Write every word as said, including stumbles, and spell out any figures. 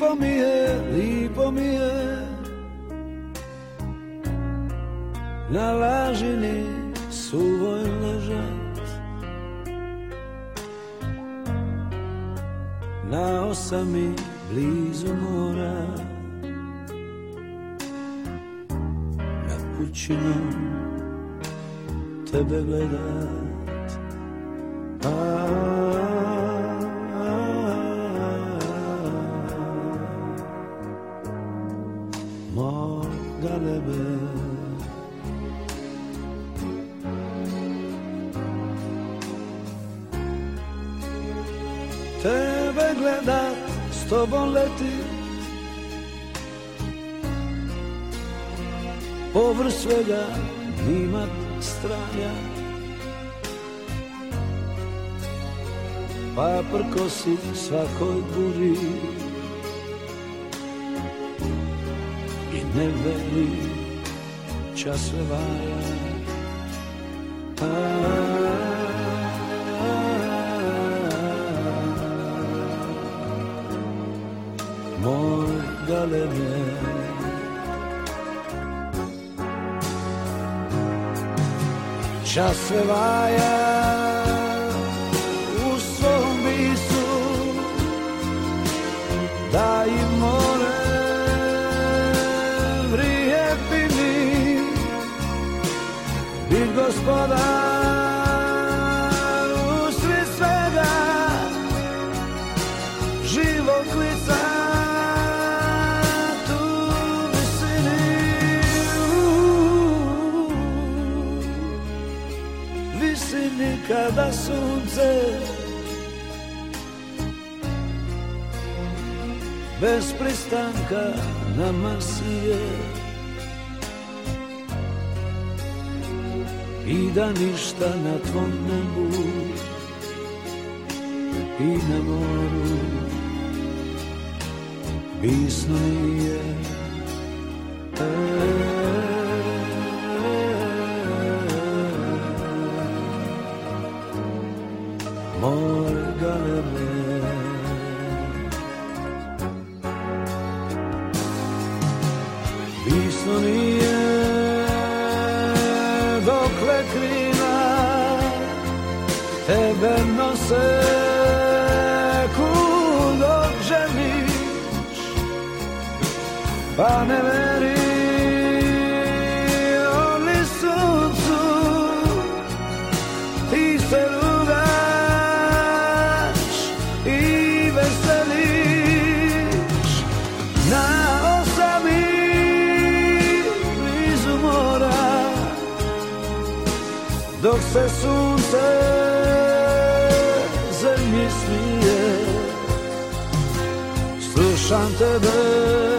lipo mi je, lipo mi je na lažini suvoj ležat, na osami blizu mora, na pućinom tebe gledat. A, moj galebe, tebe gledat, s tobom letit, povrh svega nimat stranja, pa prkosi svakoj buri i ne veli časve vaja. Moj galebe, časve vaja u svom bisu, da i more vrije pini, bit gospodar u svi svega, živog lica tu visini, visini kada sunce bez pristanka nama sije i da ništa na tvom nebu i na moru bisno nije. Moj galebe, bisno nije dokle krila tebe nose, kud dok želiš, pa ne veri oni suncu, ti se rugaš i veseliš na osami blizu mora, dok se sunce zemlji smije. Slušam tebe